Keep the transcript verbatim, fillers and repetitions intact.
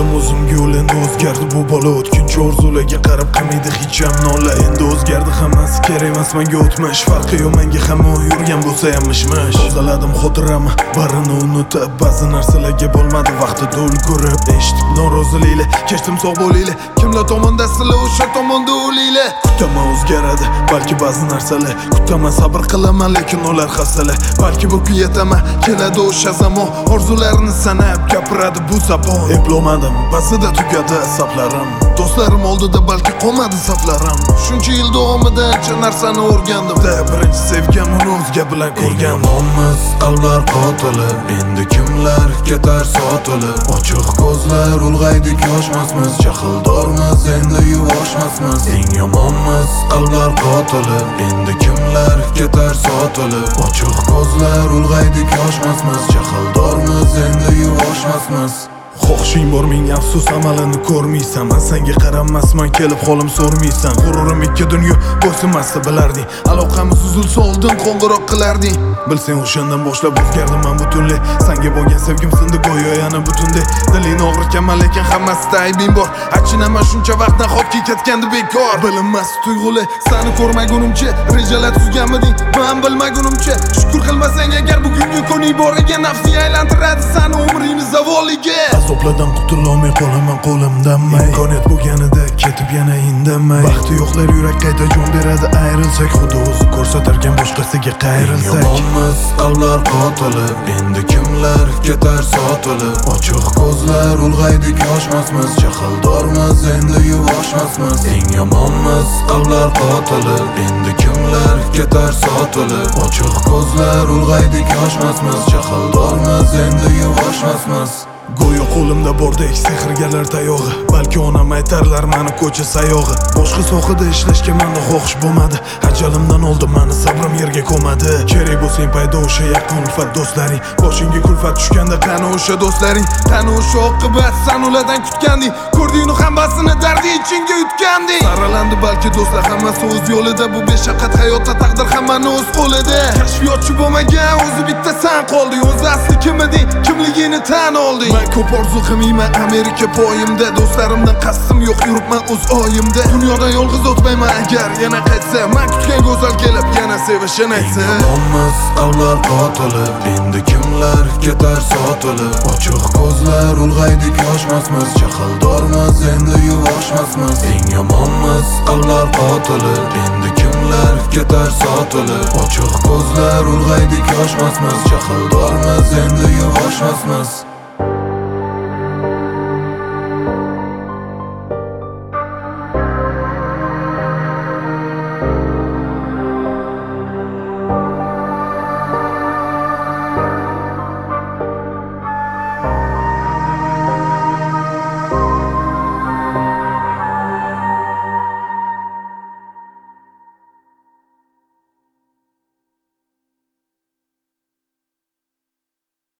Berdim o'zimga yo'l, endi o'zgardi bu bola. O'tkinchi orzularga qarab qilmaydi hech ham nola. Endi o'zgardi hammasi, kerak emas menga o'tmish. Farqi yo'q menga hamma yurgan bo'lsa ham mish-mish. Tozaladim xotiramni, barini unutib, ba'zi narsalarga bo'lmadi vaqtida ulgurib. Eshitib noroziliklar, kechdim sog' bo'linglar. Kimlar tomonda sizlar, o'sha tomonda o'linglar. Kutaman o'zgaradi balki ba'zi narsalar, kutaman sabr qilaman lekin ular xastalar. Balki bu kun yetaman, keladi o'sha zamon. Orzularni sanab gapiradi bu zabon. Eplamadim, ba'zida tugadi saplarim. Do'stlarim oldida balki qolmadi saflarim. Shuncha yil davomida ancha narsani o'rgandim. Birinchi sevgim uni o'zga bilan ko'rgan. Yomonmiz, qalblar qotili. Endi kimlar ketar sotilib. Ochiq ko'zlar ulg'aydik, yoshmasmiz. Jahldormiz, endi yuvoshmasmiz. Eng yomonmiz, qalblar qotili. Endi kimlar ketar sotilib. Ochiq ko'zlar ulg'aydik, yoshmasmiz. Jahldormiz, endi yuvoshmasmiz. Xohishing bor ming afsus, amalini ko'rmaysan. Men senga qaramasman, kelib holim so'rmaysan. G'ururim ikki dunyo bo'ysunmasdi bilarding. Aloqamiz uzilsa oldin qo'ng'iroq qilarding. Bilsang o'shandan boshlab o'zgardim men butunlay. Senga bo'lgan sevgim sindi go'yo yana butunday. Dilingni og'ritganman lekin hammasida aybing bor. Achinaman shuncha vaqt nahotki ketgandi bekor. Bilinmas tuyg'ular seni ko'rmagunimcha, rejalar tuzganmiding men bilmagunimcha. Shukr qilmasang agar bugungi kuning bor ekan, nafsing aylantiradi seni umringni zavoliga. Azoblardan qutulolmay qolaman qo'limdanmay. Imkoniyat bo'lganida ketib yana indamay. Baxti yo'qlar yurak qayta jon beradi ayrilsak. Xudo o'zi ko'rsatarkan boshqasiga qayrilsak. Yomonmiz, qalblar qotili. Endi kimlar ketar sotilib. Ochiq ko'zlar ulg'aydik, yoshmasmiz. Jahldormiz, endi yuvoshmasmiz. Eng yomonmiz, qalblar qotili. Endi kimlar ketar sotilib. Ochiq ko'zlar ulg'aydik, yoshmasmiz. Jahldormiz, endi yuvoshmasmiz. Go'yo qo'limda bordek sehrgarlar tayog'i. Balki onam aytarlar meni ko'cha sayog'i. Boshqa sohada ishlashga menda xohish bo'lmadi. Ajalimdan oldin meni sabrim yerga ko'madi. Kerak bo'lsang paydo o'sha yaqin ulfat do'stlaring. Boshingga kulfat tushganda qani o'sha do'stlaring. Qani o'sha oqibat san ulardan kutganding. Ko'rding-u hammasini dardi ichingga yutganding. Saralandi balki do'stlar hammasi o'z yo'lida. Bu beshafqat hayotda taqdir hammani o'z qo'lida. Kashfiyotchi bo'lmagan o'zi bitta san qolding. O'zi asli kim eding, kimligini tan olding. Men ko'p orzu qilmayman Amerika poyimda. Do'stlarimdan qasdim yo'q, yuribman o'z oyimda. Dunyodan yolg'iz o'tmayman agar yana qaytsa. Men kutgan go'zal kelib yana sevishini aytsa. Yomonmiz, qalblar qotili. Endi kimlar ketar sotilib. Ochiq ko'zlar ulg'aydik, yoshmasmiz. Jahldormiz, endi yuvoshmasmiz. Eng yomonmiz, qalblar qotili. Endi kimlar ketar sotilib. Ochiq ko'zlar ulg'aydik, yoshmasmiz. Jahldormiz, endi yuvoshmasmiz.